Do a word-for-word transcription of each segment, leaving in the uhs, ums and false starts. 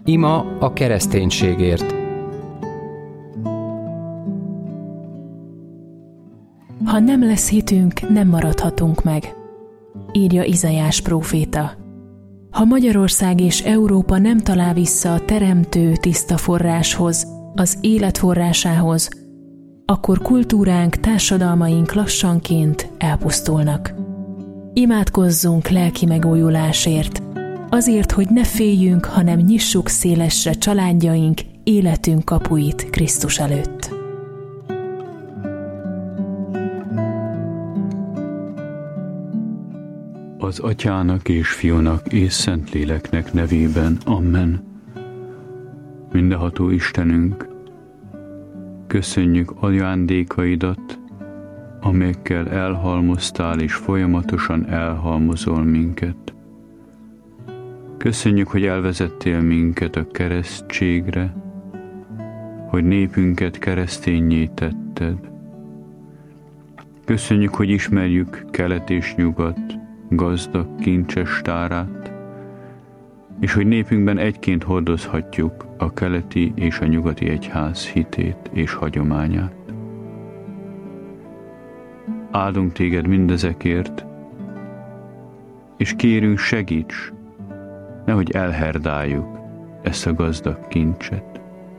Ima a kereszténységért. Ha nem lesz hitünk, nem maradhatunk meg, írja Izaiás próféta. Ha Magyarország és Európa nem talál vissza a teremtő tiszta forráshoz, az élet forrásához, akkor kultúránk, társadalmaink lassanként elpusztulnak. Imádkozzunk lelki megújulásért, azért, hogy ne féljünk, hanem nyissuk szélesre családjaink, életünk kapuit Krisztus előtt. Az Atyának és Fiúnak és Szentléleknek nevében. Amen. Mindenható Istenünk, köszönjük ajándékaidat, amelyekkel elhalmoztál és folyamatosan elhalmozol minket. Köszönjük, hogy elvezettél minket a keresztségre, hogy népünket kereszténnyé tetted. Köszönjük, hogy ismerjük kelet és nyugat gazdag, kincses tárát, és hogy népünkben egyként hordozhatjuk a keleti és a nyugati egyház hitét és hagyományát. Áldunk téged mindezekért, és kérünk, segíts, nehogy elherdáljuk ezt a gazdag kincset.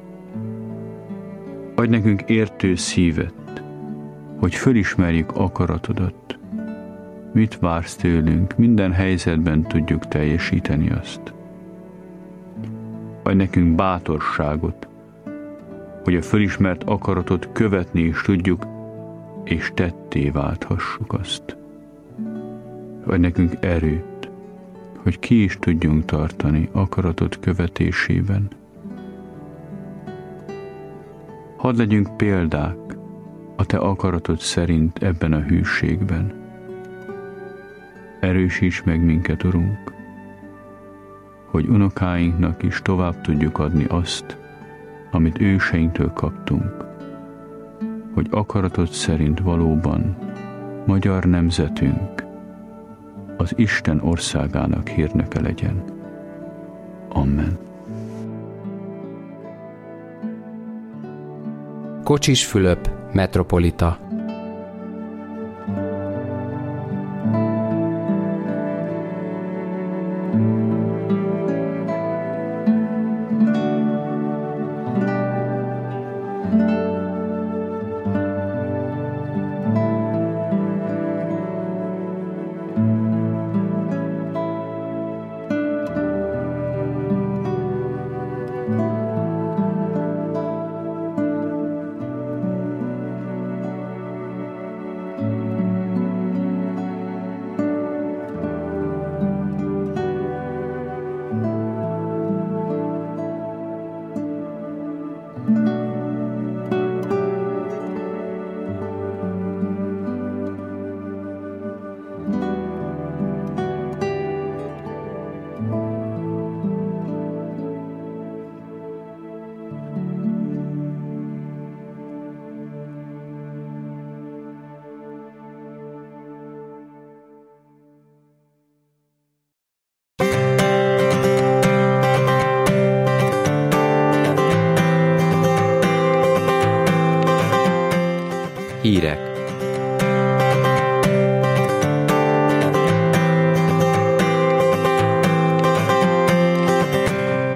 Adj nekünk értő szívet, hogy fölismerjük akaratodat, mit vársz tőlünk, minden helyzetben tudjuk teljesíteni azt. Adj nekünk bátorságot, hogy a fölismert akaratot követni is tudjuk, és tetté válthassuk azt. Adj nekünk erőt, hogy ki is tudjunk tartani akaratot követésében. Hadd legyünk példák a te akaratod szerint ebben a hűségben. Erősíts meg minket, Urunk, hogy unokáinknak is tovább tudjuk adni azt, amit őseinktől kaptunk, hogy akaratod szerint valóban magyar nemzetünk az Isten országának hírnöke legyen. Amen. Kocsis Fülöp, metropolita.